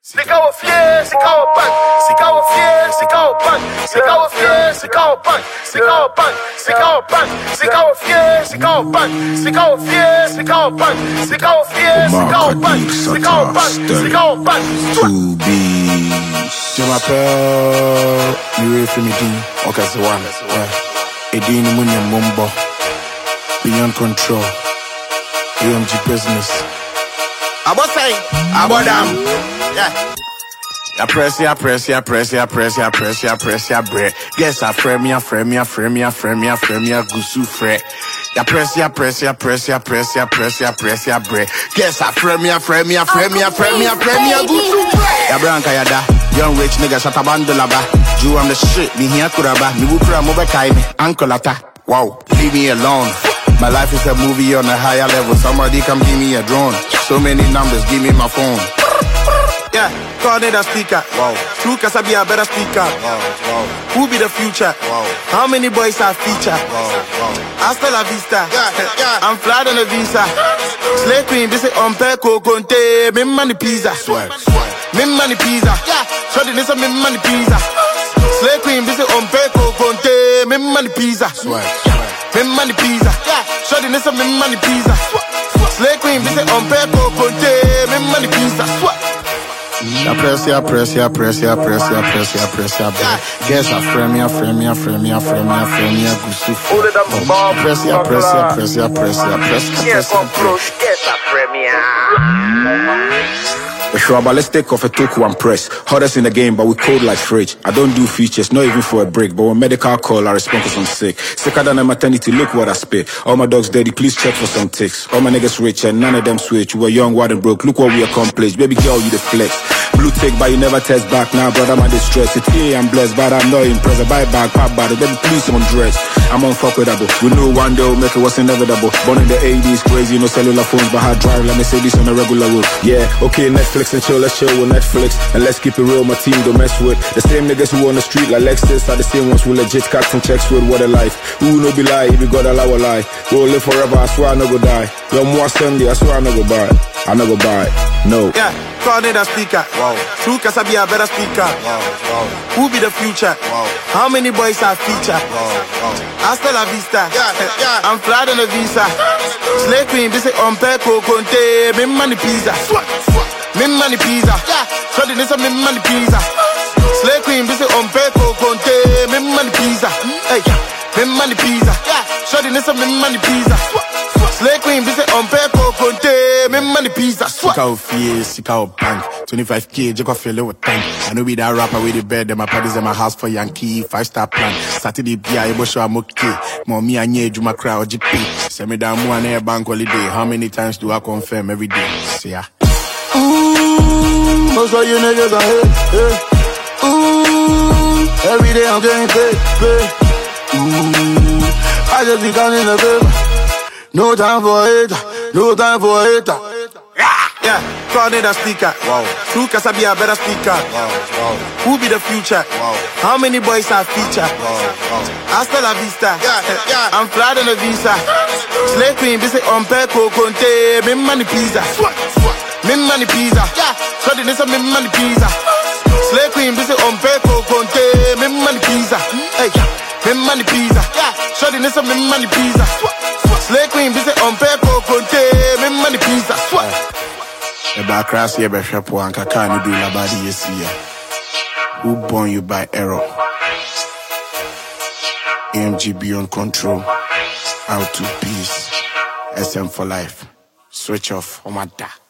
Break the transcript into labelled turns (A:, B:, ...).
A: Sikawa fier, sikawa pan, sikawa fier, sikawa pan, sikawa fier, sikawa pan, sikawa pan, sikawa pan, sikawa fier, sikawa pan, sikawa fier, sikawa pan, sikawa fier, sikawa pan, sikawa pan, sikawa pan.
B: To be. Je m'appelle Louis Finidi, Okazawan. Edini Munye Mumbo, Beyond Control, AMG Business.
C: Abosai, Abodam. Yeah.
B: I press ya bread. Guess I frame ya gusu fre. Ya press ya bread. Guess I frame ya gusu fre. Ya branca ya da. Young rich nigga shut a bandula ba. Jew I'm the shit, me here kuraba. Me wukura mobe kai me. Uncle ata. Wow, leave me alone. My life is a movie on a higher level. Somebody come give me a drone. So many numbers, give me my phone. Yeah, call it a speaker. Wow. True Kasabi a better speaker. Wow. Who be the future? Wow. How many boys are feature? Wow. Hasta la vista. Yeah. I'm flat on a visa. Slay queen, this is on Peko Conte. Me money pizza. Swag. Me money pizza. Yeah. Shorty this a me money pizza. Slay queen, this is on Peko Conte. Me money pizza. Swag. Me money pizza. Yeah. Shorty this a me money pizza. Slay queen, this is on Peko Conte. Me money pizza. Swag. I press ya bread. Guess I frame ya gusu. Press ya. Shrubber, let's take off a toku and press. Hottest in the game, but we cold like fridge. I don't do features, not even for a break. But when medical call, I respond cause I'm sick. Sicker than a maternity, look what I spit. All my dogs dirty, please check for some ticks. All my niggas rich and none of them switch. You were young, wild and broke, look what we accomplished. Baby girl, you the flex. Blue tick, but you never test back. Now, brother, my distress. It's here, I'm blessed, but I'm not impressed. I buy back, pop bottle, baby, please don't dress. I'm unfuckable. We know one day we'll make it what's inevitable. Born in the 80s, crazy, no cellular phones, but hard drive, let me say this on a regular road. Yeah, okay, Netflix and chill, let's chill with Netflix. And let's keep it real, my team don't mess with. The same niggas who on the street like Lexus are the same ones who legit cats and checks with. What a life. Who no be lie, if you got allow a lie. We'll live forever, I swear I no go die. Yo, more Sunday, I swear I no go buy. I no go buy. No.
C: Yeah, call it a speaker. Wow. True Kasabi a better speaker. Wow. Who be the future? Wow. How many boys are feature? Wow. Hasta la vista. Yeah. I'm flat on a visa. Slay queen, this is on Peko Conte. Me money pizza. Me money pizza. Yeah. Shorty this a me money pizza. Slay queen, this is on Peko Conte. Me money pizza. Hey, me money pizza. Yeah. Shorty this a me money pizza. Slay queen, this is on Peko Conte. Me money pizza.
B: Sikawa fier, sikawa bank. 25K, Joko feel with tank. I know be that rapper with the bed. Them my parties in my house for Yankee. 5-star plan. Saturday, Pia, Ebo show I'm okay. Mommy, I need Juma crowd, GP. Send me down one air bank holiday. How many times do I confirm every day? See ya.
C: Most of you niggas are hate. Every day I'm getting paid. I just be counting the paper. No time for hater. Yeah, call it a speaker. Wow. True Kasabi a better speaker. Wow. Who be the future? Wow. How many boys are feature? Wow. Hasta la vista. Yeah. I'm flat on a visa. Slay queen, this is on Peko Conte. Me money pizza. Me money pizza. Yeah. Shorty this a me money pizza. Slay queen, this is on Peko Conte. Me money pizza. Hey, me money pizza. Yeah. Shorty this a me money pizza. Slay queen, this is on Peko Conte. Me money pizza.
B: The back cross here, Beshapo and Kakani do la body yes here. Who born you by error? AMG Beyond Control. Out to peace. SM for life. Switch off. Omada.